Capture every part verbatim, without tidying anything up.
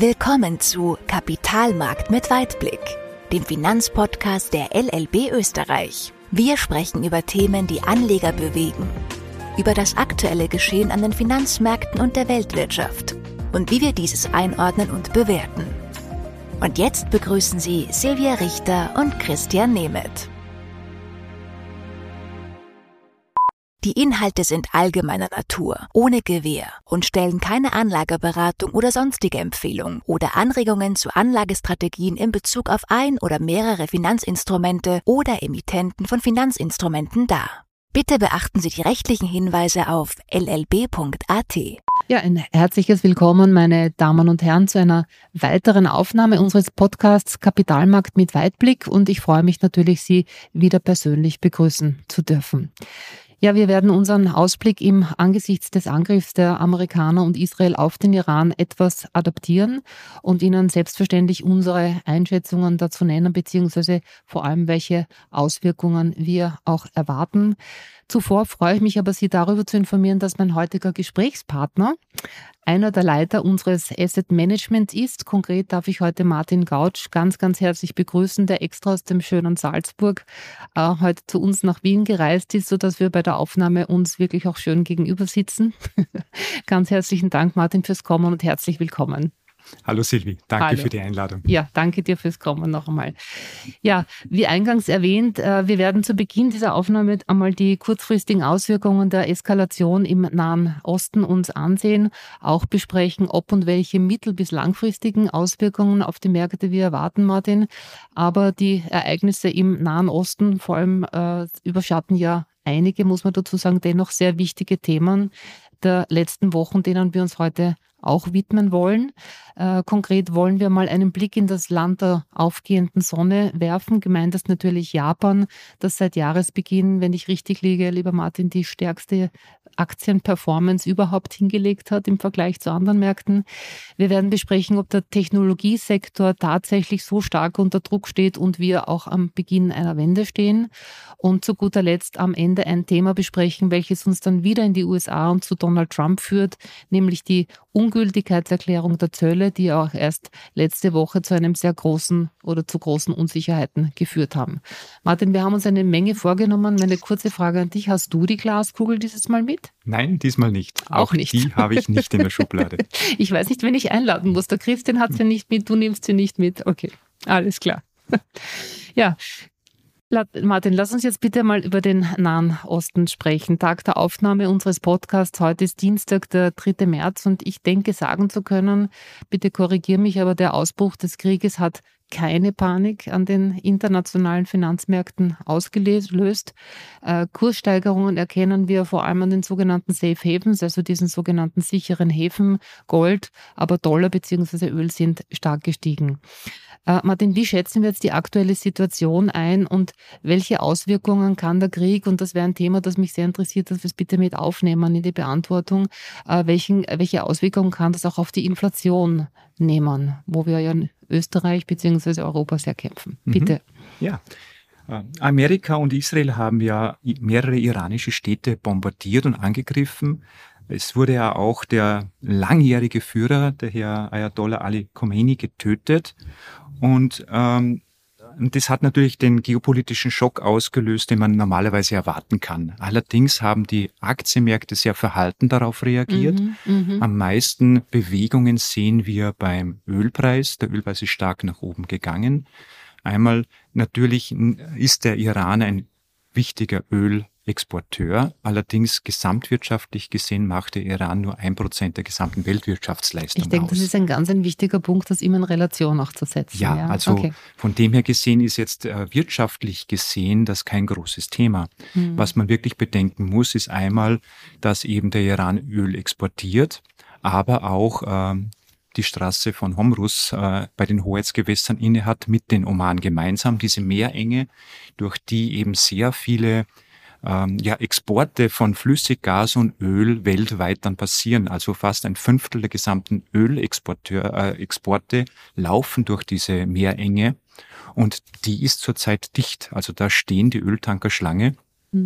Willkommen zu Kapitalmarkt mit Weitblick, dem Finanzpodcast der L L B Österreich. Wir sprechen über Themen, die Anleger bewegen, über das aktuelle Geschehen an den Finanzmärkten und der Weltwirtschaft und wie wir dieses einordnen und bewerten. Und jetzt begrüßen Sie Silvia Richter und Christian Nemeth. Die Inhalte sind allgemeiner Natur, ohne Gewähr und stellen keine Anlageberatung oder sonstige Empfehlung oder Anregungen zu Anlagestrategien in Bezug auf ein oder mehrere Finanzinstrumente oder Emittenten von Finanzinstrumenten dar. Bitte beachten Sie die rechtlichen Hinweise auf l l b punkt a t. Ja, ein herzliches Willkommen, meine Damen und Herren, zu einer weiteren Aufnahme unseres Podcasts Kapitalmarkt mit Weitblick, und ich freue mich natürlich, Sie wieder persönlich begrüßen zu dürfen. Ja, wir werden unseren Ausblick im angesichts des Angriffs der Amerikaner und Israel auf den Iran etwas adaptieren und Ihnen selbstverständlich unsere Einschätzungen dazu nennen, beziehungsweise vor allem, welche Auswirkungen wir auch erwarten. Zuvor freue ich mich aber, Sie darüber zu informieren, dass mein heutiger Gesprächspartner einer der Leiter unseres Asset Managements ist. Konkret darf ich heute Martin Gautsch ganz, ganz herzlich begrüßen, der extra aus dem schönen Salzburg äh, heute zu uns nach Wien gereist ist, sodass wir bei der Aufnahme uns wirklich auch schön gegenüber sitzen. Ganz herzlichen Dank, Martin, fürs Kommen und herzlich willkommen. Hallo Silvi, danke Hallo. für die Einladung. Ja, danke dir fürs Kommen noch einmal. Ja, wie eingangs erwähnt, wir werden zu Beginn dieser Aufnahme einmal die kurzfristigen Auswirkungen der Eskalation im Nahen Osten uns ansehen, auch besprechen, ob und welche mittel- bis langfristigen Auswirkungen auf die Märkte wir erwarten, Martin. Aber die Ereignisse im Nahen Osten vor allem äh, überschatten ja einige, muss man dazu sagen, dennoch sehr wichtige Themen der letzten Wochen, denen wir uns heute auch widmen wollen. Äh, konkret wollen wir mal einen Blick in das Land der aufgehenden Sonne werfen. Gemeint ist natürlich Japan, das seit Jahresbeginn, wenn ich richtig liege, lieber Martin, die stärkste Aktienperformance überhaupt hingelegt hat im Vergleich zu anderen Märkten. Wir werden besprechen, ob der Technologiesektor tatsächlich so stark unter Druck steht und wir auch am Beginn einer Wende stehen. Und zu guter Letzt am Ende ein Thema besprechen, welches uns dann wieder in die U S A und zu Donald Trump führt, nämlich die Ungültigkeitserklärung der Zölle, die auch erst letzte Woche zu einem sehr großen oder zu großen Unsicherheiten geführt haben. Martin, wir haben uns eine Menge vorgenommen. Meine kurze Frage an dich: Hast du die Glaskugel dieses Mal mit? Nein, diesmal nicht. Auch, auch nicht. Die habe ich nicht in der Schublade. Ich weiß nicht, wen ich einladen muss. Der Christian hat sie nicht mit, du nimmst sie nicht mit. Okay, alles klar. Ja. Martin, lass uns jetzt bitte mal über den Nahen Osten sprechen. Tag der Aufnahme unseres Podcasts. Heute ist Dienstag, der dritte März, und ich denke sagen zu können, bitte korrigiere mich, aber der Ausbruch des Krieges hat keine Panik an den internationalen Finanzmärkten ausgelöst. Äh, Kurssteigerungen erkennen wir vor allem an den sogenannten Safe Havens, also diesen sogenannten sicheren Häfen. Gold, aber Dollar bzw. Öl sind stark gestiegen. Äh, Martin, wie schätzen wir jetzt die aktuelle Situation ein und welche Auswirkungen kann der Krieg, und das wäre ein Thema, das mich sehr interessiert, dass wir es bitte mit aufnehmen in die Beantwortung, äh, welchen, welche Auswirkungen kann das auch auf die Inflation nehmen, wo wir ja in Österreich bzw. Europa sehr kämpfen? Bitte. Mhm. Ja. Amerika und Israel haben ja mehrere iranische Städte bombardiert und angegriffen. Es wurde ja auch der langjährige Führer, der Herr Ayatollah Ali Khomeini, getötet. Und ähm, das hat natürlich den geopolitischen Schock ausgelöst, den man normalerweise erwarten kann. Allerdings haben die Aktienmärkte sehr verhalten darauf reagiert. Mhm, Am meisten Bewegungen sehen wir beim Ölpreis. Der Ölpreis ist stark nach oben gegangen. Einmal natürlich ist der Iran ein wichtiger Ölexporteur. Allerdings gesamtwirtschaftlich gesehen macht der Iran nur ein Prozent der gesamten Weltwirtschaftsleistung Ich denke, aus. das ist ein ganz ein wichtiger Punkt, das immer in Relation auch zu setzen. Ja, ja. also okay. Von dem her gesehen ist jetzt äh, wirtschaftlich gesehen das kein großes Thema. Hm. Was man wirklich bedenken muss, ist einmal, dass eben der Iran Öl exportiert, aber auch ähm, die Straße von Hormuz äh, bei den Hoheitsgewässern innehat mit den Oman gemeinsam, diese Meerenge, durch die eben sehr viele ähm, ja, Exporte von Flüssiggas und Öl weltweit dann passieren. Also fast ein Fünftel der gesamten Ölexporte äh, Exporte laufen durch diese Meerenge, und die ist zurzeit dicht. Also da stehen die Öltanker Schlange.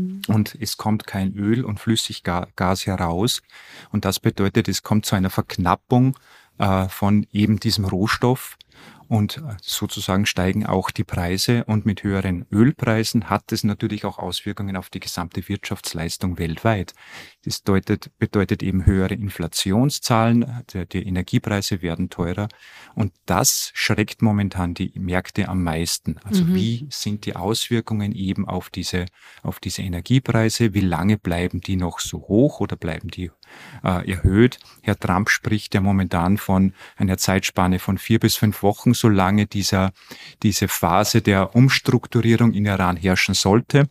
Und es kommt kein Öl und Flüssiggas heraus. Und das bedeutet, es kommt zu einer Verknappung äh, von eben diesem Rohstoff. Und sozusagen steigen auch die Preise, und mit höheren Ölpreisen hat es natürlich auch Auswirkungen auf die gesamte Wirtschaftsleistung weltweit. Das bedeutet, bedeutet eben höhere Inflationszahlen, die, die Energiepreise werden teurer, und das schreckt momentan die Märkte am meisten. Also mhm. wie sind die Auswirkungen eben auf diese, auf diese Energiepreise? Wie lange bleiben die noch so hoch oder bleiben die äh, erhöht? Herr Trump spricht ja momentan von einer Zeitspanne von vier bis fünf Wochen, solange dieser, diese Phase der Umstrukturierung in Iran herrschen sollte.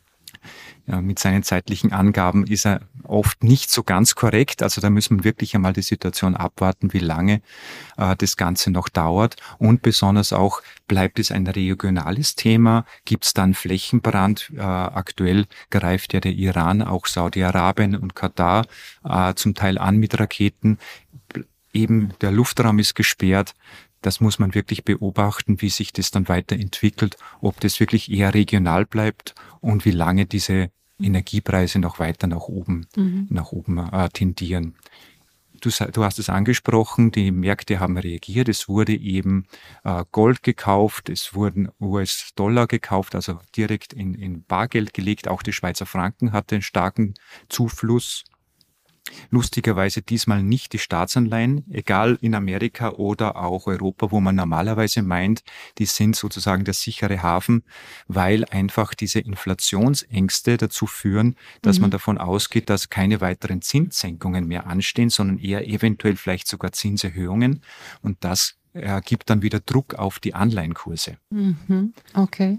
Ja, mit seinen zeitlichen Angaben ist er oft nicht so ganz korrekt. Also da müssen wir wirklich einmal die Situation abwarten, wie lange äh, das Ganze noch dauert. Und besonders auch, bleibt es ein regionales Thema? Gibt es dann Flächenbrand? Äh, aktuell greift ja der Iran, auch Saudi-Arabien und Katar äh, zum Teil an mit Raketen. Eben der Luftraum ist gesperrt. Das muss man wirklich beobachten, wie sich das dann weiterentwickelt, ob das wirklich eher regional bleibt und wie lange diese Energiepreise noch weiter nach oben, mhm. nach oben äh, tendieren. Du, du hast es angesprochen, die Märkte haben reagiert. Es wurde eben äh, Gold gekauft, es wurden U S-Dollar gekauft, also direkt in, in Bargeld gelegt. Auch die Schweizer Franken hatte einen starken Zufluss. Lustigerweise diesmal nicht die Staatsanleihen, egal in Amerika oder auch Europa, wo man normalerweise meint, die sind sozusagen der sichere Hafen, weil einfach diese Inflationsängste dazu führen, dass mhm. man davon ausgeht, dass keine weiteren Zinssenkungen mehr anstehen, sondern eher eventuell vielleicht sogar Zinserhöhungen, und das äh, gibt dann wieder Druck auf die Anleihenkurse. Mhm. Okay,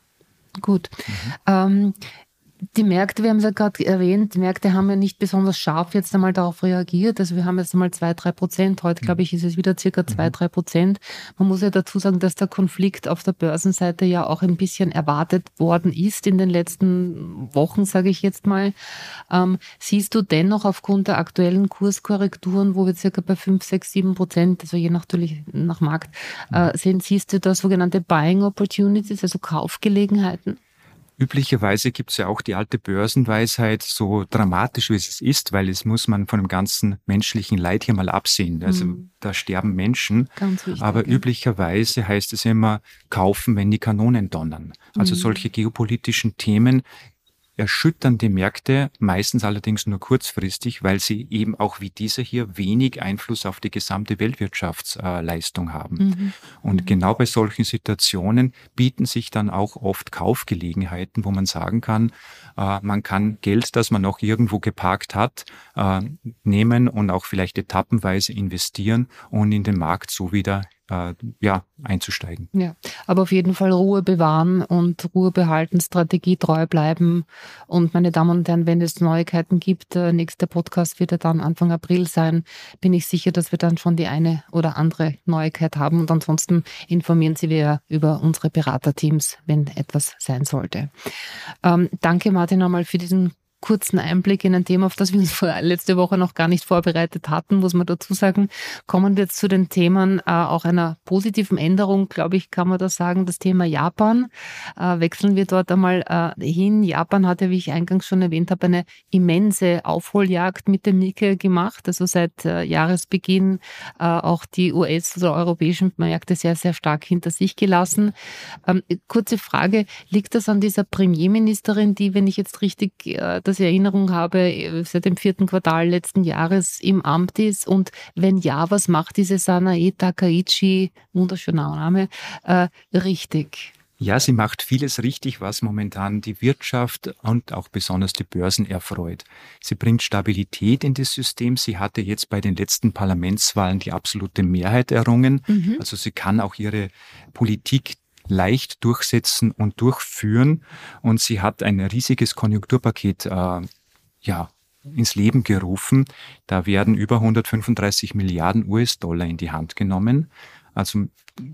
gut. Mhm. Ähm, Die Märkte, wir haben es ja gerade erwähnt, die Märkte haben ja nicht besonders scharf jetzt einmal darauf reagiert. Also wir haben jetzt einmal zwei, drei Prozent. Heute, glaube ich, ist es wieder circa zwei, drei Prozent. Man muss ja dazu sagen, dass der Konflikt auf der Börsenseite ja auch ein bisschen erwartet worden ist in den letzten Wochen, sage ich jetzt mal. Ähm, siehst du dennoch aufgrund der aktuellen Kurskorrekturen, wo wir circa bei fünf, sechs, sieben Prozent, also je natürlich nach Markt, äh, sind, siehst du da sogenannte Buying Opportunities, also Kaufgelegenheiten? Üblicherweise gibt es ja auch die alte Börsenweisheit, so dramatisch wie es ist, weil es muss man von dem ganzen menschlichen Leid hier mal absehen. Also mhm. da sterben Menschen, Ganz wichtig, aber ja. üblicherweise heißt es immer, kaufen, wenn die Kanonen donnern. Also mhm. solche geopolitischen Themen erschüttern die Märkte, meistens allerdings nur kurzfristig, weil sie eben auch wie diese hier wenig Einfluss auf die gesamte Weltwirtschaftsleistung haben. Mhm. Und genau bei solchen Situationen bieten sich dann auch oft Kaufgelegenheiten, wo man sagen kann, äh, man kann Geld, das man noch irgendwo geparkt hat, äh, nehmen und auch vielleicht etappenweise investieren und in den Markt so wieder äh, ja, einzusteigen. Ja, aber auf jeden Fall Ruhe bewahren und Ruhe behalten, Strategie treu bleiben. Und meine Damen und Herren, wenn es Neuigkeiten gibt, der nächste Podcast wird ja dann Anfang April sein, bin ich sicher, dass wir dann schon die eine oder andere Neuigkeit haben. Und ansonsten informieren Sie wir über unsere Beraterteams, wenn etwas sein sollte. Ähm, danke Martin einmal für diesen kurzen Einblick in ein Thema, auf das wir uns letzte Woche noch gar nicht vorbereitet hatten, muss man dazu sagen. Kommen wir jetzt zu den Themen äh, auch einer positiven Änderung, glaube ich, kann man da sagen, das Thema Japan. Äh, wechseln wir dort einmal äh, hin. Japan hat ja, wie ich eingangs schon erwähnt habe, eine immense Aufholjagd mit dem Nikkei gemacht. Also seit äh, Jahresbeginn äh, auch die U S- oder europäischen Märkte sehr, sehr stark hinter sich gelassen. Ähm, kurze Frage, liegt das an dieser Premierministerin, die, wenn ich jetzt richtig äh, dass ich Erinnerung habe, seit dem vierten Quartal letzten Jahres im Amt ist? Und wenn ja, was macht diese Sanae Takaichi, wunderschöner Name, äh, richtig? Ja, sie macht vieles richtig, was momentan die Wirtschaft und auch besonders die Börsen erfreut. Sie bringt Stabilität in das System. Sie hatte jetzt bei den letzten Parlamentswahlen die absolute Mehrheit errungen. Mhm. Also sie kann auch ihre Politik leicht durchsetzen und durchführen. Und sie hat ein riesiges Konjunkturpaket äh, ja, ins Leben gerufen. Da werden über hundertfünfunddreißig Milliarden U S-Dollar in die Hand genommen. Also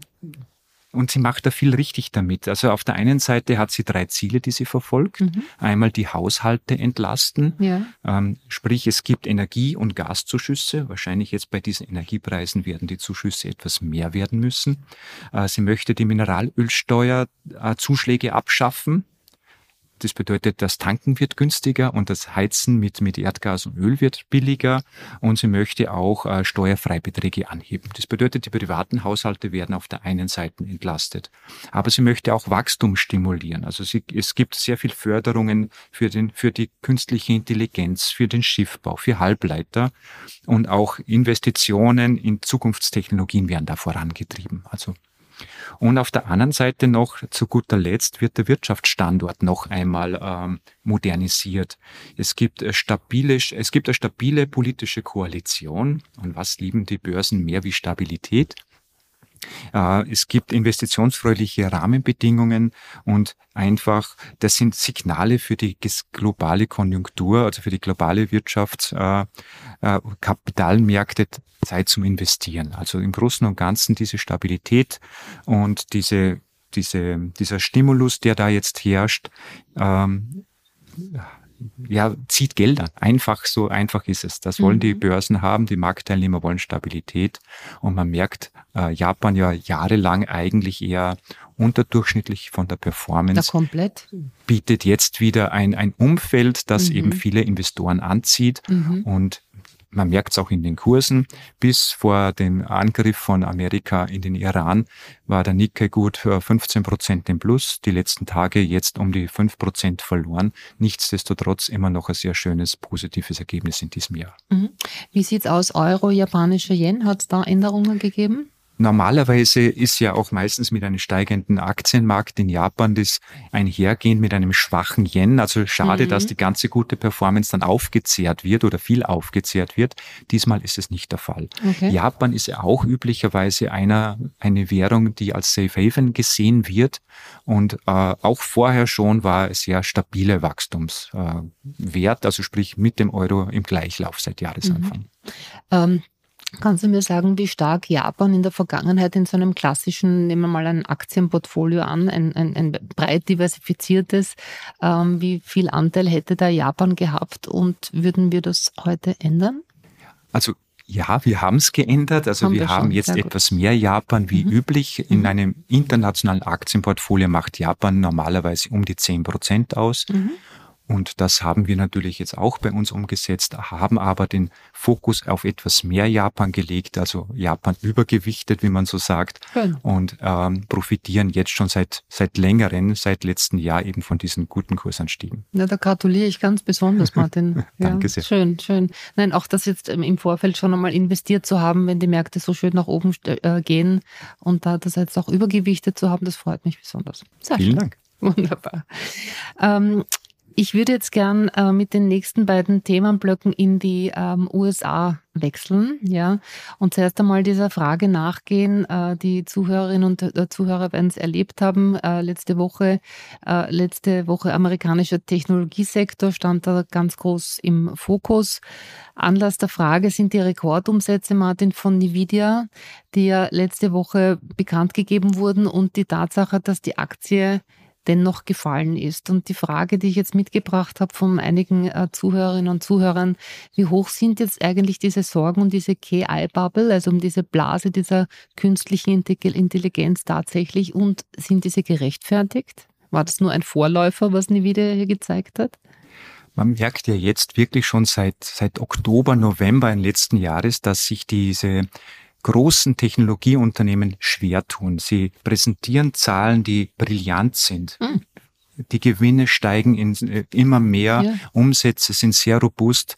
Und sie macht da viel richtig damit. Also auf der einen Seite hat sie drei Ziele, die sie verfolgt. Mhm. Einmal die Haushalte entlasten. Ja. Ähm, sprich, es gibt Energie- und Gaszuschüsse. Wahrscheinlich jetzt bei diesen Energiepreisen werden die Zuschüsse etwas mehr werden müssen. Äh, sie möchte die Mineralölsteuer äh, Zuschläge abschaffen. Das bedeutet, das Tanken wird günstiger und das Heizen mit, mit Erdgas und Öl wird billiger. Und sie möchte auch äh, Steuerfreibeträge anheben. Das bedeutet, die privaten Haushalte werden auf der einen Seite entlastet. Aber sie möchte auch Wachstum stimulieren. Also sie, es gibt sehr viel Förderungen für den, für die künstliche Intelligenz, für den Schiffbau, für Halbleiter. Und auch Investitionen in Zukunftstechnologien werden da vorangetrieben. Also und auf der anderen Seite noch, zu guter Letzt, wird der Wirtschaftsstandort noch einmal ähm, modernisiert. Es gibt eine stabile, es gibt eine stabile politische Koalition. Und was lieben die Börsen mehr wie Stabilität? Äh, es gibt investitionsfreundliche Rahmenbedingungen und einfach, das sind Signale für die globale Konjunktur, also für die globale Wirtschafts-, äh, äh, Kapitalmärkte, Zeit zum Investieren. Also im Großen und Ganzen diese Stabilität und diese, diese, dieser Stimulus, der da jetzt herrscht, ähm, ja, zieht Gelder. Einfach so einfach ist es. Das wollen mhm. die Börsen haben, die Marktteilnehmer wollen Stabilität und man merkt, äh, Japan ja jahrelang eigentlich eher unterdurchschnittlich von der Performance. Ja, komplett. Bietet jetzt wieder ein, ein Umfeld, das mhm. eben viele Investoren anzieht mhm. und man merkt es auch in den Kursen. Bis vor dem Angriff von Amerika in den Iran war der Nikkei gut für fünfzehn Prozent im Plus. Die letzten Tage jetzt um die fünf Prozent verloren. Nichtsdestotrotz immer noch ein sehr schönes, positives Ergebnis in diesem Jahr. Mhm. Wie sieht's aus? Euro, japanischer Yen? Hat es da Änderungen gegeben? Normalerweise ist ja auch meistens mit einem steigenden Aktienmarkt in Japan das einhergehend mit einem schwachen Yen. Also schade, mhm. dass die ganze gute Performance dann aufgezehrt wird oder viel aufgezehrt wird. Diesmal ist es nicht der Fall. Okay. Japan ist ja auch üblicherweise einer, eine Währung, die als Safe Haven gesehen wird. Und äh, auch vorher schon war es sehr stabile Wachstumswert, äh, also sprich mit dem Euro im Gleichlauf seit Jahresanfang. Mhm. Ähm. Kannst du mir sagen, wie stark Japan in der Vergangenheit in so einem klassischen, nehmen wir mal ein Aktienportfolio an, ein, ein, ein breit diversifiziertes, ähm, wie viel Anteil hätte da Japan gehabt und würden wir das heute ändern? Also ja, wir haben es geändert. Also haben wir, wir haben jetzt etwas mehr Japan wie mhm. üblich. In mhm. einem internationalen Aktienportfolio macht Japan normalerweise um die zehn Prozent aus. Mhm. Und das haben wir natürlich jetzt auch bei uns umgesetzt, haben aber den Fokus auf etwas mehr Japan gelegt, also Japan übergewichtet, wie man so sagt, Schön. und ähm, profitieren jetzt schon seit seit längerem, seit letztem Jahr eben von diesen guten Kursanstiegen. Ja, da gratuliere ich ganz besonders, Martin. Danke ja, sehr. Schön, schön. Nein, auch das jetzt im Vorfeld schon einmal investiert zu haben, wenn die Märkte so schön nach oben äh, gehen und da das jetzt auch übergewichtet zu haben, das freut mich besonders. Sehr Vielen schön. Dank. Wunderbar. Ähm, Ich würde jetzt gern äh, mit den nächsten beiden Themenblöcken in die ähm, U S A wechseln, ja, und zuerst einmal dieser Frage nachgehen. Äh, die Zuhörerinnen und äh, Zuhörer werden es erlebt haben. Äh, letzte Woche, äh, letzte Woche amerikanischer Technologiesektor stand da ganz groß im Fokus. Anlass der Frage sind die Rekordumsätze, Martin, von Nvidia, die ja letzte Woche bekannt gegeben wurden und die Tatsache, dass die Aktie dennoch gefallen ist. Und die Frage, die ich jetzt mitgebracht habe von einigen äh, Zuhörerinnen und Zuhörern, wie hoch sind jetzt eigentlich diese Sorgen um diese K I-Bubble, also um diese Blase dieser künstlichen Intelligenz tatsächlich, und sind diese gerechtfertigt? War das nur ein Vorläufer, was Nvidia hier gezeigt hat? Man merkt ja jetzt wirklich schon seit, seit Oktober, November im letzten Jahres, dass sich diese großen Technologieunternehmen schwer tun. Sie präsentieren Zahlen, die brillant sind. Hm. Die Gewinne steigen in, immer mehr, ja. Umsätze sind sehr robust.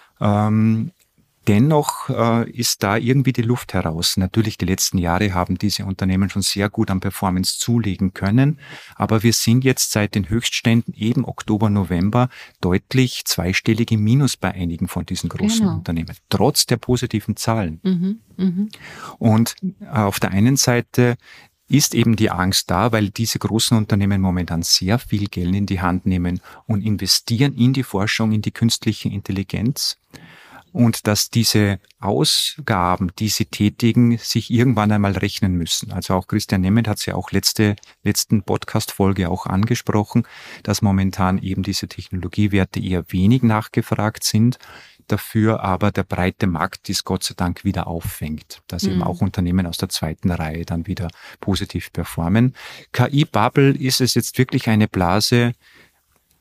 Ähm, dennoch äh, ist da irgendwie die Luft heraus. Natürlich, die letzten Jahre haben diese Unternehmen schon sehr gut an Performance zulegen können, aber wir sind jetzt seit den Höchstständen eben Oktober, November deutlich zweistellig im Minus bei einigen von diesen großen genau. Unternehmen, trotz der positiven Zahlen. Mhm, mh. Und auf der einen Seite ist eben die Angst da, weil diese großen Unternehmen momentan sehr viel Geld in die Hand nehmen und investieren in die Forschung, in die künstliche Intelligenz. Und dass diese Ausgaben, die sie tätigen, sich irgendwann einmal rechnen müssen. Also auch Christian Nemeth hat es ja auch letzte letzten Podcast-Folge auch angesprochen, dass momentan eben diese Technologiewerte eher wenig nachgefragt sind, dafür aber der breite Markt dies Gott sei Dank wieder auffängt, dass mhm. eben auch Unternehmen aus der zweiten Reihe dann wieder positiv performen. K I-Bubble, ist es jetzt wirklich eine Blase?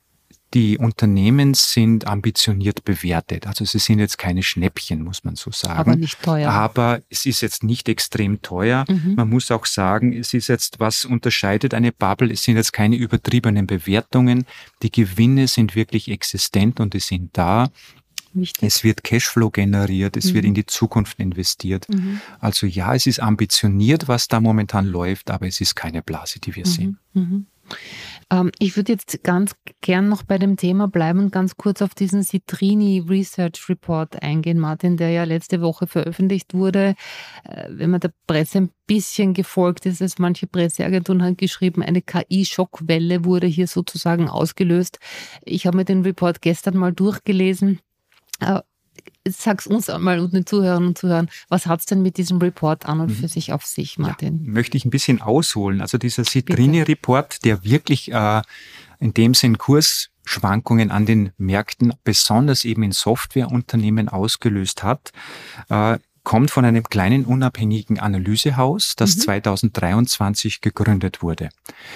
Die Unternehmen sind ambitioniert bewertet. Also sie sind jetzt keine Schnäppchen, muss man so sagen. Aber nicht teuer. Aber es ist jetzt nicht extrem teuer. Mhm. Man muss auch sagen, es ist jetzt, was unterscheidet eine Bubble? Es sind jetzt keine übertriebenen Bewertungen. Die Gewinne sind wirklich existent und die sind da. Wichtig. Es wird Cashflow generiert, es mhm. wird in die Zukunft investiert. Mhm. Also ja, es ist ambitioniert, was da momentan läuft, aber es ist keine Blase, die wir mhm. sehen. Mhm. Ähm, ich würde jetzt ganz gern noch bei dem Thema bleiben und ganz kurz auf diesen Citrini Research Report eingehen, Martin, der ja letzte Woche veröffentlicht wurde. Äh, wenn man der Presse ein bisschen gefolgt ist, es manche Presseagenturen haben geschrieben, eine K I-Schockwelle wurde hier sozusagen ausgelöst. Ich habe mir den Report gestern mal durchgelesen. Äh, Sag's uns einmal und den Zuhörern und Zuhörern, was hat es denn mit diesem Report an und für sich auf sich, Martin? Ja, möchte ich ein bisschen ausholen. Also dieser Citrini-Report, der wirklich äh, in dem Sinn Kursschwankungen an den Märkten, besonders eben in Softwareunternehmen ausgelöst hat, äh, kommt von einem kleinen unabhängigen Analysehaus, das mhm. zweitausenddreiundzwanzig gegründet wurde.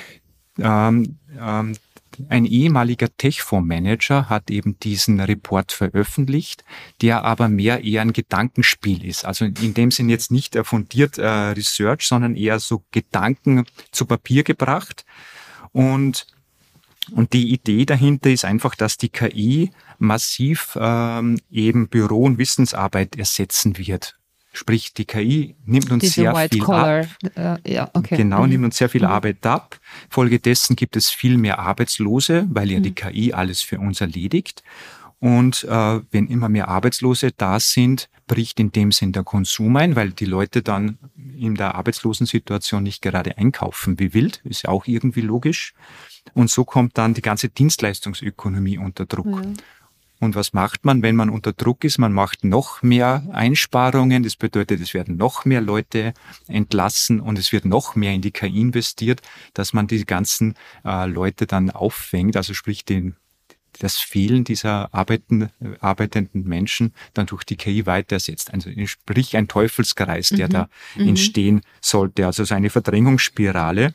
Ähm, ähm, Ein ehemaliger Tech-Fondsmanager hat eben diesen Report veröffentlicht, der aber mehr eher ein Gedankenspiel ist. Also in dem Sinn jetzt nicht fundiert äh, Research, sondern eher so Gedanken zu Papier gebracht. Und, und die Idee dahinter ist einfach, dass die K I massiv ähm, eben Büro- und Wissensarbeit ersetzen wird. Sprich, die K I nimmt uns Diese sehr White viel Collar. ab. Uh, ja, okay. Genau, mhm. nimmt uns sehr viel mhm. Arbeit ab. Folgedessen gibt es viel mehr Arbeitslose, weil ja mhm. die K I alles für uns erledigt. Und äh, wenn immer mehr Arbeitslose da sind, bricht in dem Sinn der Konsum ein, weil die Leute dann in der Arbeitslosensituation nicht gerade einkaufen wie wild. Ist ja auch irgendwie logisch. Und so kommt dann die ganze Dienstleistungsökonomie unter Druck. Ja. Und was macht man, wenn man unter Druck ist? Man macht noch mehr Einsparungen. Das bedeutet, es werden noch mehr Leute entlassen und es wird noch mehr in die K I investiert, dass man die ganzen äh, Leute dann auffängt. Also sprich, den, das Fehlen dieser arbeiten, arbeitenden Menschen dann durch die K I weiter ersetzt. Also sprich, ein Teufelskreis, der mhm. da mhm. entstehen sollte. Also so eine Verdrängungsspirale.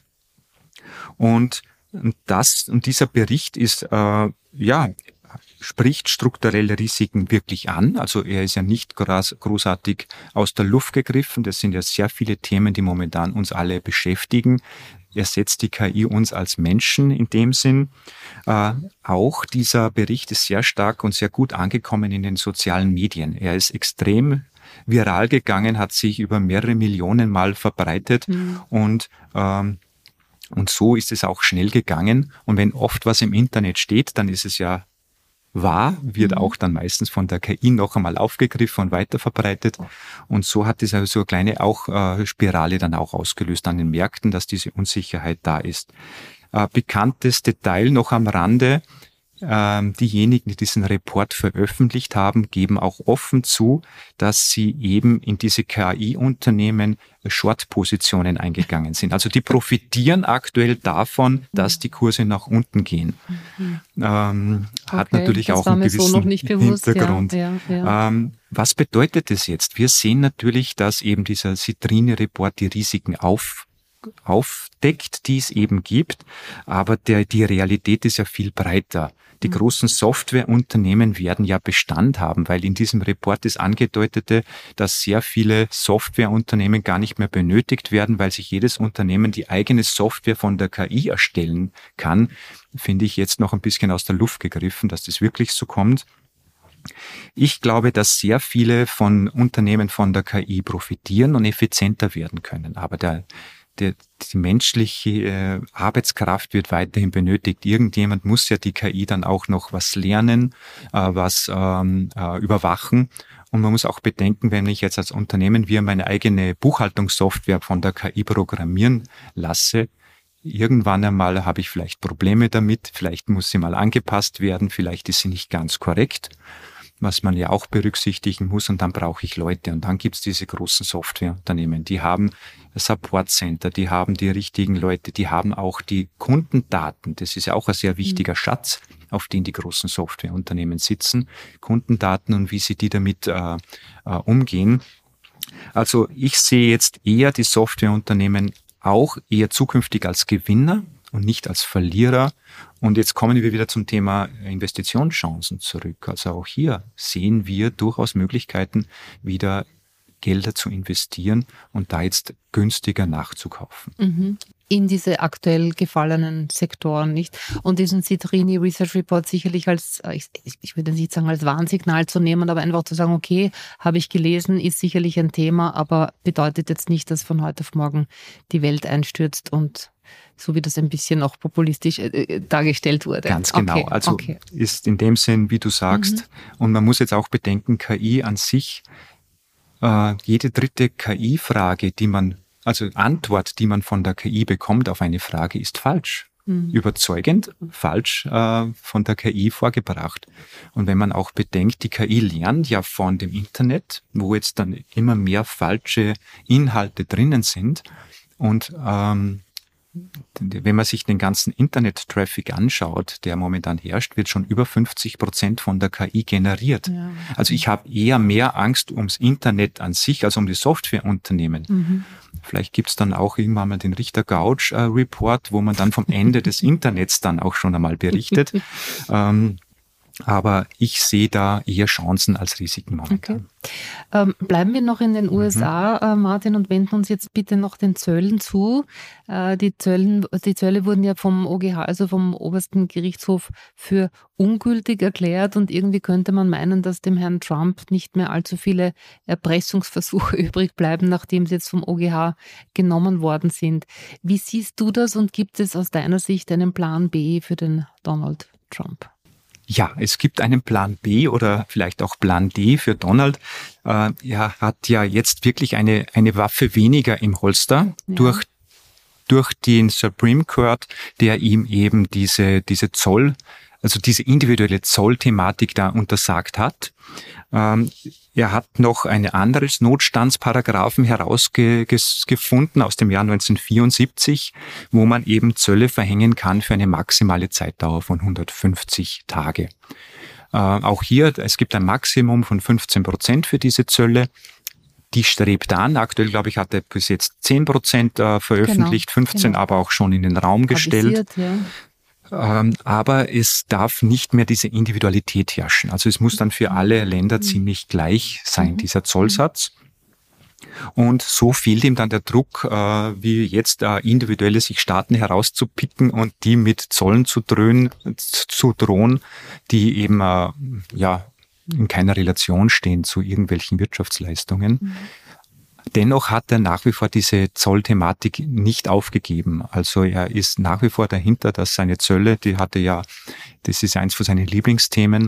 Und das, und dieser Bericht ist, äh, ja, spricht strukturelle Risiken wirklich an. Also er ist ja nicht groß, großartig aus der Luft gegriffen. Das sind ja sehr viele Themen, die momentan uns alle beschäftigen. Ersetzt die K I uns als Menschen in dem Sinn. Äh, auch dieser Bericht ist sehr stark und sehr gut angekommen in den sozialen Medien. Er ist extrem viral gegangen, hat sich über mehrere Millionen Mal verbreitet mhm. und ähm, und so ist es auch schnell gegangen. Und wenn oft was im Internet steht, dann ist es ja wahr, wird mhm. auch dann meistens von der K I noch einmal aufgegriffen und weiterverbreitet. Und so hat es also so eine kleine auch äh, Spirale dann auch ausgelöst an den Märkten, dass diese Unsicherheit da ist. Äh, bekanntes Detail noch am Rande. Ähm, diejenigen, die diesen Report veröffentlicht haben, geben auch offen zu, dass sie eben in diese K I-Unternehmen Short-Positionen eingegangen sind. Also die profitieren aktuell davon, dass die Kurse nach unten gehen. Mhm. Ähm, okay, hat natürlich auch einen gewissen so noch nicht bewusst. Hintergrund. Ja, ja, ja. Ähm, was bedeutet das jetzt? Wir sehen natürlich, dass eben dieser Citrini-Report die Risiken auf aufdeckt, die es eben gibt, aber der, die Realität ist ja viel breiter. Die großen Softwareunternehmen werden ja Bestand haben, weil in diesem Report ist angedeutete, dass sehr viele Softwareunternehmen gar nicht mehr benötigt werden, weil sich jedes Unternehmen die eigene Software von der K I erstellen kann. Finde ich jetzt noch ein bisschen aus der Luft gegriffen, dass das wirklich so kommt. Ich glaube, dass sehr viele von Unternehmen von der K I profitieren und effizienter werden können, aber der Die, die menschliche äh, Arbeitskraft wird weiterhin benötigt. Irgendjemand muss ja die K I dann auch noch was lernen, äh, was ähm, äh, überwachen. Und man muss auch bedenken, wenn ich jetzt als Unternehmen wir meine eigene Buchhaltungssoftware von der K I programmieren lasse, irgendwann einmal habe ich vielleicht Probleme damit, vielleicht muss sie mal angepasst werden, vielleicht ist sie nicht ganz korrekt, was man ja auch berücksichtigen muss, und dann brauche ich Leute. Und dann gibt's diese großen Softwareunternehmen, die haben Support Center, die haben die richtigen Leute, die haben auch die Kundendaten. Das ist ja auch ein sehr wichtiger mhm. Schatz, auf den die großen Softwareunternehmen sitzen. Kundendaten und wie sie die damit äh, äh, umgehen. Also ich sehe jetzt eher die Softwareunternehmen auch eher zukünftig als Gewinner und nicht als Verlierer. Und jetzt kommen wir wieder zum Thema Investitionschancen zurück. Also auch hier sehen wir durchaus Möglichkeiten, wieder Gelder zu investieren und da jetzt günstiger nachzukaufen. Mhm. In diese aktuell gefallenen Sektoren, nicht? Und diesen Citrini Research Report sicherlich als, ich, ich würde nicht sagen als Warnsignal zu nehmen, aber einfach zu sagen, okay, habe ich gelesen, ist sicherlich ein Thema, aber bedeutet jetzt nicht, dass von heute auf morgen die Welt einstürzt und so wie das ein bisschen auch populistisch äh, dargestellt wurde. Ganz genau. Okay, also okay. Ist in dem Sinn, wie du sagst, mhm. und man muss jetzt auch bedenken, K I an sich, äh, jede dritte K I-Frage, die man Also Antwort, die man von der K I bekommt auf eine Frage, ist falsch. Mhm. Überzeugend falsch äh, von der K I vorgebracht. Und wenn man auch bedenkt, die K I lernt ja von dem Internet, wo jetzt dann immer mehr falsche Inhalte drinnen sind. Und ähm, wenn man sich den ganzen Internet-Traffic anschaut, der momentan herrscht, wird schon über fünfzig Prozent von der K I generiert. Ja. Also ich habe eher mehr Angst ums Internet an sich als um die Softwareunternehmen. Mhm. Vielleicht gibt es dann auch irgendwann mal den Richter-Gauch-Report, wo man dann vom Ende des Internets dann auch schon einmal berichtet. ähm, Aber ich sehe da eher Chancen als Risiken momentan. Okay. Ähm, bleiben wir noch in den U S A, mhm. äh, Martin, und wenden uns jetzt bitte noch den Zöllen zu. Äh, die, Zöllen, die Zölle wurden ja vom O G H, also vom obersten Gerichtshof, für ungültig erklärt und irgendwie könnte man meinen, dass dem Herrn Trump nicht mehr allzu viele Erpressungsversuche übrig bleiben, nachdem sie jetzt vom O G H genommen worden sind. Wie siehst du das und gibt es aus deiner Sicht einen Plan B für den Donald Trump? Ja, es gibt einen Plan B oder vielleicht auch Plan D für Donald. Äh, er hat ja jetzt wirklich eine, eine Waffe weniger im Holster ja. durch, durch den Supreme Court, der ihm eben diese, diese Zoll, also diese individuelle Zollthematik da untersagt hat. Ähm, er hat noch ein anderes Notstandsparagraphen herausgefunden aus dem Jahr neunzehnhundertvierundsiebzig, wo man eben Zölle verhängen kann für eine maximale Zeitdauer von hundertfünfzig Tage. Äh, auch hier, es gibt ein Maximum von fünfzehn Prozent für diese Zölle. Die strebt an. Aktuell, glaube ich, hat er bis jetzt zehn Prozent äh, veröffentlicht, genau, fünfzehn genau. aber auch schon in den Raum gestellt. Ja. Ähm, aber es darf nicht mehr diese Individualität herrschen. Also es muss dann für alle Länder ziemlich gleich sein, dieser Zollsatz. Und so fehlt ihm dann der Druck, äh, wie jetzt äh, individuelle sich Staaten herauszupicken und die mit Zollen zu drohen, zu drohen, die eben äh, ja in keiner Relation stehen zu irgendwelchen Wirtschaftsleistungen. Mhm. Dennoch hat er nach wie vor diese Zollthematik nicht aufgegeben. Also er ist nach wie vor dahinter, dass seine Zölle, die hatte ja, das ist eins von seinen Lieblingsthemen,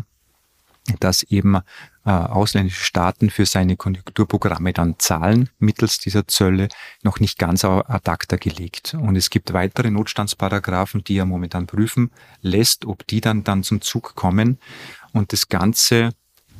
dass eben äh, ausländische Staaten für seine Konjunkturprogramme dann zahlen, mittels dieser Zölle, noch nicht ganz ad acta gelegt. Und es gibt weitere Notstandsparagraphen, die er momentan prüfen lässt, ob die dann, dann zum Zug kommen. Und das Ganze,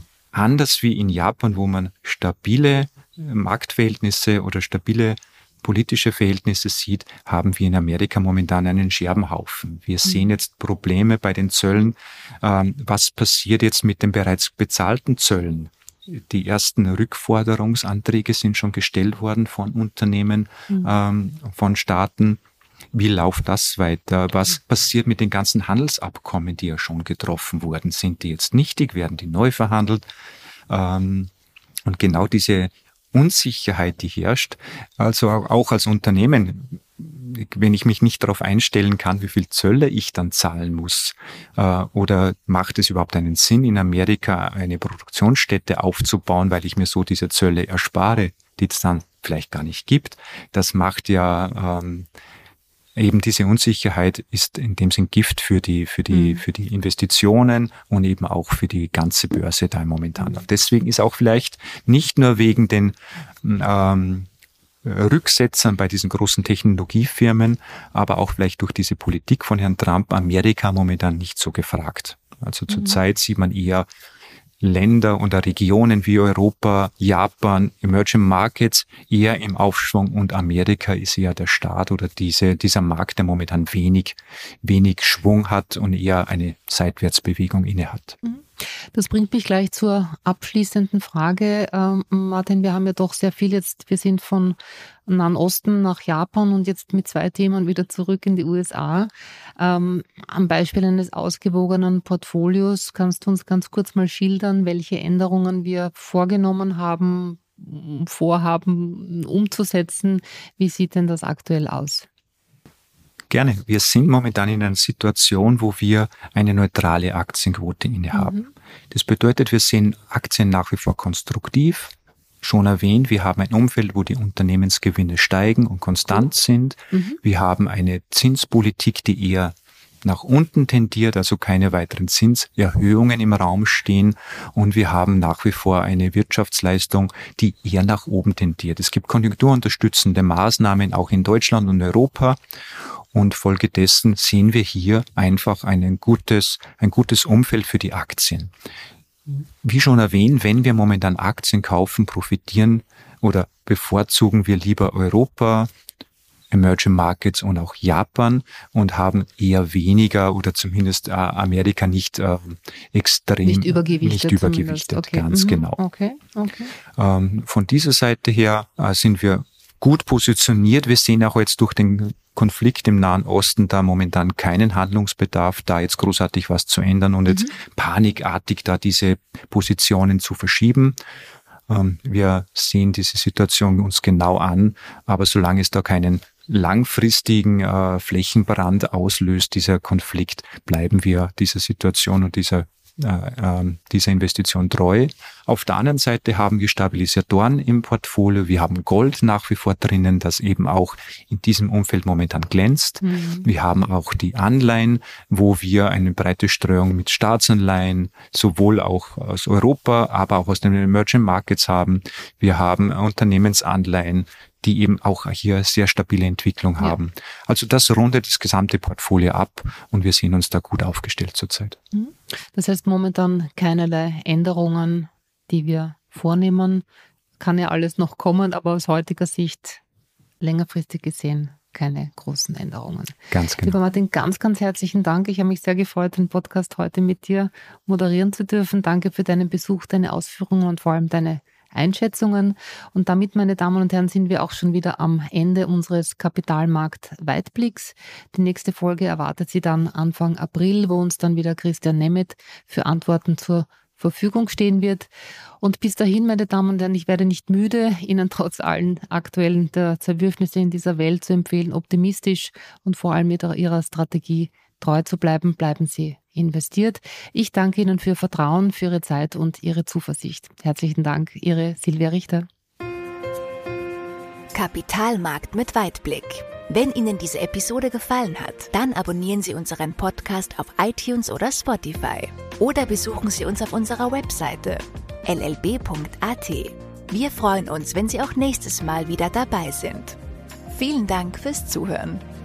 anders wie in Japan, wo man stabile Marktverhältnisse oder stabile politische Verhältnisse sieht, haben wir in Amerika momentan einen Scherbenhaufen. Wir sehen jetzt Probleme bei den Zöllen. Ähm, was passiert jetzt mit den bereits bezahlten Zöllen? Die ersten Rückforderungsanträge sind schon gestellt worden von Unternehmen, mhm. ähm, von Staaten. Wie läuft das weiter? Was passiert mit den ganzen Handelsabkommen, die ja schon getroffen wurden? Sind die jetzt nichtig? Werden die neu verhandelt? Ähm, und genau diese Unsicherheit, die herrscht, also auch als Unternehmen, wenn ich mich nicht darauf einstellen kann, wie viel Zölle ich dann zahlen muss, äh, oder macht es überhaupt einen Sinn, in Amerika eine Produktionsstätte aufzubauen, weil ich mir so diese Zölle erspare, die es dann vielleicht gar nicht gibt. Das macht ja ähm, eben diese Unsicherheit ist in dem Sinn Gift für die, für die, mhm. für die Investitionen und eben auch für die ganze Börse da momentan. Und deswegen ist auch vielleicht nicht nur wegen den ähm, Rücksetzern bei diesen großen Technologiefirmen, aber auch vielleicht durch diese Politik von Herrn Trump Amerika momentan nicht so gefragt. Also mhm. zurzeit sieht man eher Länder oder Regionen wie Europa, Japan, Emerging Markets eher im Aufschwung und Amerika ist eher der Staat oder diese, dieser Markt, der momentan wenig, wenig Schwung hat und eher eine Seitwärtsbewegung inne hat. Das bringt mich gleich zur abschließenden Frage. Ähm, Martin, wir haben ja doch sehr viel jetzt, wir sind von Nahen Osten nach Japan und jetzt mit zwei Themen wieder zurück in die U S A. Ähm, am Beispiel eines ausgewogenen Portfolios kannst du uns ganz kurz mal schildern, welche Änderungen wir vorgenommen haben, vorhaben umzusetzen. Wie sieht denn das aktuell aus? Gerne. Wir sind momentan in einer Situation, wo wir eine neutrale Aktienquote innehaben. Mhm. Das bedeutet, wir sehen Aktien nach wie vor konstruktiv. Schon erwähnt, wir haben ein Umfeld, wo die Unternehmensgewinne steigen und konstant mhm. sind. Mhm. Wir haben eine Zinspolitik, die eher nach unten tendiert, also keine weiteren Zinserhöhungen im Raum stehen. Und wir haben nach wie vor eine Wirtschaftsleistung, die eher nach oben tendiert. Es gibt konjunkturunterstützende Maßnahmen auch in Deutschland und Europa. Und folgedessen sehen wir hier einfach ein gutes, ein gutes Umfeld für die Aktien. Wie schon erwähnt, wenn wir momentan Aktien kaufen, profitieren oder bevorzugen wir lieber Europa, Emerging Markets und auch Japan und haben eher weniger oder zumindest äh, Amerika nicht äh, extrem nicht übergewichtet, nicht übergewichtet okay. ganz mhm. genau. Okay. Okay. Ähm, von dieser Seite her äh, sind wir gut positioniert. Wir sehen auch jetzt durch den Konflikt im Nahen Osten da momentan keinen Handlungsbedarf, da jetzt großartig was zu ändern und mhm. jetzt panikartig da diese Positionen zu verschieben. Ähm, wir sehen diese Situation uns genau an, aber solange es da keinen langfristigen äh, Flächenbrand auslöst, dieser Konflikt, bleiben wir dieser Situation und dieser Äh, äh, dieser Investition treu. Auf der anderen Seite haben wir Stabilisatoren im Portfolio. Wir haben Gold nach wie vor drinnen, das eben auch in diesem Umfeld momentan glänzt. Mhm. Wir haben auch die Anleihen, wo wir eine breite Streuung mit Staatsanleihen, sowohl auch aus Europa, aber auch aus den Emerging Markets haben. Wir haben Unternehmensanleihen, die eben auch hier sehr stabile Entwicklung haben. Ja. Also das rundet das gesamte Portfolio ab und wir sehen uns da gut aufgestellt zurzeit. Das heißt momentan keinerlei Änderungen, die wir vornehmen. Kann ja alles noch kommen, aber aus heutiger Sicht längerfristig gesehen keine großen Änderungen. Ganz genau. Lieber Martin, ganz, ganz herzlichen Dank. Ich habe mich sehr gefreut, den Podcast heute mit dir moderieren zu dürfen. Danke für deinen Besuch, deine Ausführungen und vor allem deine Einschätzungen. Und damit, meine Damen und Herren, sind wir auch schon wieder am Ende unseres Kapitalmarkt-Weitblicks. Die nächste Folge erwartet Sie dann Anfang April, wo uns dann wieder Christian Nemeth für Antworten zur Verfügung stehen wird. Und bis dahin, meine Damen und Herren, ich werde nicht müde, Ihnen trotz allen aktuellen der Zerwürfnisse in dieser Welt zu empfehlen, optimistisch und vor allem mit Ihrer Strategie treu zu bleiben. Bleiben Sie investiert. Ich danke Ihnen für Ihr Vertrauen, für Ihre Zeit und Ihre Zuversicht. Herzlichen Dank, Ihre Silvia Richter. Kapitalmarkt mit Weitblick. Wenn Ihnen diese Episode gefallen hat, dann abonnieren Sie unseren Podcast auf iTunes oder Spotify. Oder besuchen Sie uns auf unserer Webseite l l b punkt a t. Wir freuen uns, wenn Sie auch nächstes Mal wieder dabei sind. Vielen Dank fürs Zuhören.